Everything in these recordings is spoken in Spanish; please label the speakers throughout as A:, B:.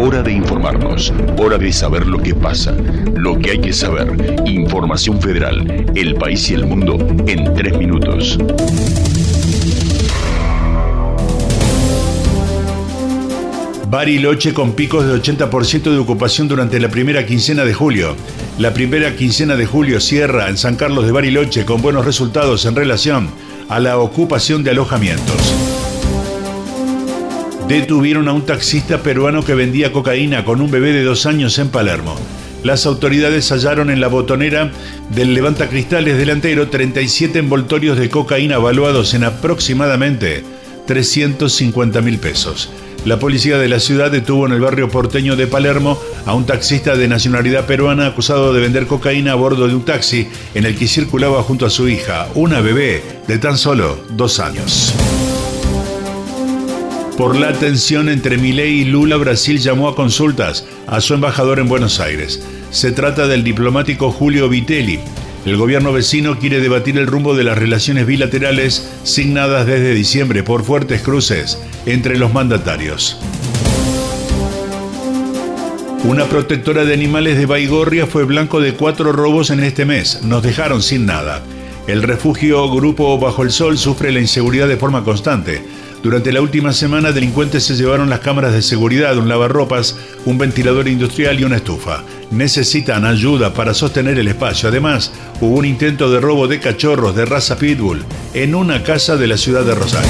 A: Hora de informarnos, hora de saber lo que pasa, lo que hay que saber. Información Federal, el país y el mundo en 3 minutos.
B: Bariloche con picos de 80% de ocupación durante la primera quincena de julio. La primera quincena de julio cierra en San Carlos de Bariloche con buenos resultados en relación a la ocupación de alojamientos. Detuvieron a un taxista peruano que vendía cocaína con un bebé de 2 años en Palermo. Las autoridades hallaron en la botonera del levantacristales delantero 37 envoltorios de cocaína valuados en aproximadamente 350.000 pesos. La policía de la ciudad detuvo en el barrio porteño de Palermo a un taxista de nacionalidad peruana acusado de vender cocaína a bordo de un taxi en el que circulaba junto a su hija, una bebé de tan solo 2 años. Por la tensión entre Milei y Lula, Brasil llamó a consultas a su embajador en Buenos Aires. Se trata del diplomático Julio Vitelli. El gobierno vecino quiere debatir el rumbo de las relaciones bilaterales signadas desde diciembre por fuertes cruces entre los mandatarios. Una protectora de animales de Baigorria fue blanco de 4 robos en este mes. Nos dejaron sin nada. El refugio Grupo Bajo el Sol sufre la inseguridad de forma constante. Durante la última semana, delincuentes se llevaron las cámaras de seguridad, un lavarropas, un ventilador industrial y una estufa. Necesitan ayuda para sostener el espacio. Además, hubo un intento de robo de cachorros de raza Pitbull en una casa de la ciudad de Rosario.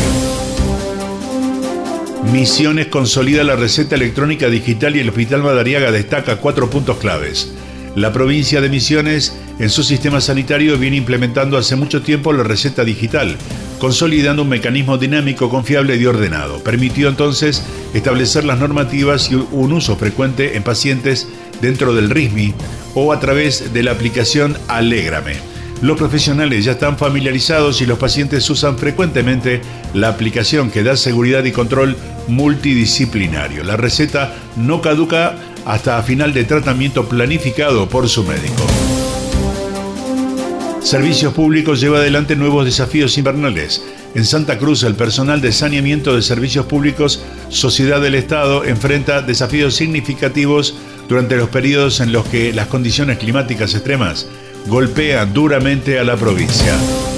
B: Misiones consolida la receta electrónica digital y el Hospital Madariaga destaca 4 puntos claves. La provincia de Misiones, en su sistema sanitario, viene implementando hace mucho tiempo la receta digital, consolidando un mecanismo dinámico, confiable y ordenado. Permitió entonces establecer las normativas y un uso frecuente en pacientes dentro del RISMI o a través de la aplicación Alégrame. Los profesionales ya están familiarizados y los pacientes usan frecuentemente la aplicación que da seguridad y control multidisciplinario. La receta no caduca hasta final de tratamiento planificado por su médico. Servicios Públicos lleva adelante nuevos desafíos invernales. En Santa Cruz, el personal de saneamiento de Servicios Públicos, Sociedad del Estado, enfrenta desafíos significativos durante los periodos en los que las condiciones climáticas extremas golpean duramente a la provincia.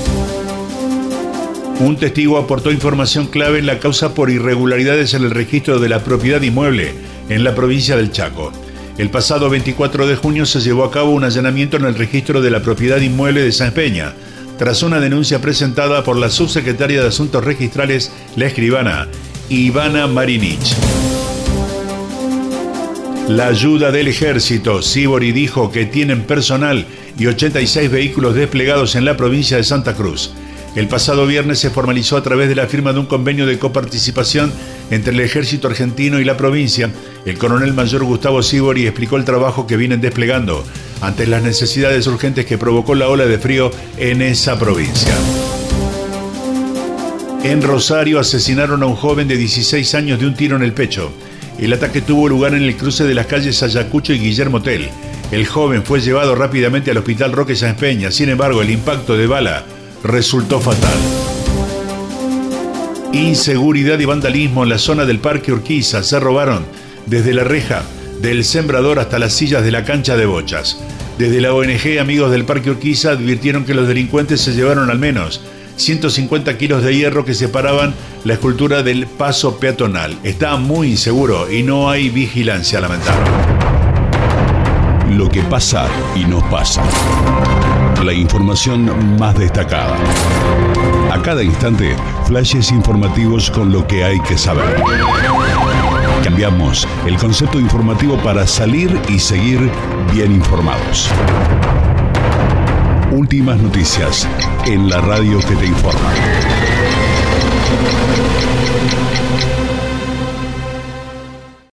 B: Un testigo aportó información clave en la causa por irregularidades en el registro de la propiedad inmueble en la provincia del Chaco. El pasado 24 de junio se llevó a cabo un allanamiento en el registro de la propiedad inmueble de Sáenz Peña, tras una denuncia presentada por la subsecretaria de Asuntos Registrales, la escribana Ivana Marinich. La ayuda del ejército. Sibori dijo que tienen personal y 86 vehículos desplegados en la provincia de Santa Cruz. El pasado viernes se formalizó a través de la firma de un convenio de coparticipación entre el ejército argentino y la provincia. El coronel mayor Gustavo Sibori explicó el trabajo que vienen desplegando ante las necesidades urgentes que provocó la ola de frío en esa provincia. En Rosario asesinaron a un joven de 16 años de un tiro en el pecho. El ataque tuvo lugar en el cruce de las calles Ayacucho y Guillermo Tell. El joven fue llevado rápidamente al hospital Roque Sáenz Peña. Sin embargo, el impacto de bala resultó fatal. Inseguridad y vandalismo en la zona del Parque Urquiza. Se robaron desde la reja del sembrador hasta las sillas de la cancha de bochas. Desde la ONG Amigos del Parque Urquiza advirtieron que los delincuentes se llevaron al menos 150 kilos de hierro que separaban la escultura del paso peatonal. Está muy inseguro y no hay vigilancia lamentable.
A: Lo que pasa y no pasa. La información más destacada. A cada instante, flashes informativos con lo que hay que saber. Cambiamos el concepto informativo para salir y seguir bien informados. Últimas noticias en la radio que te informa.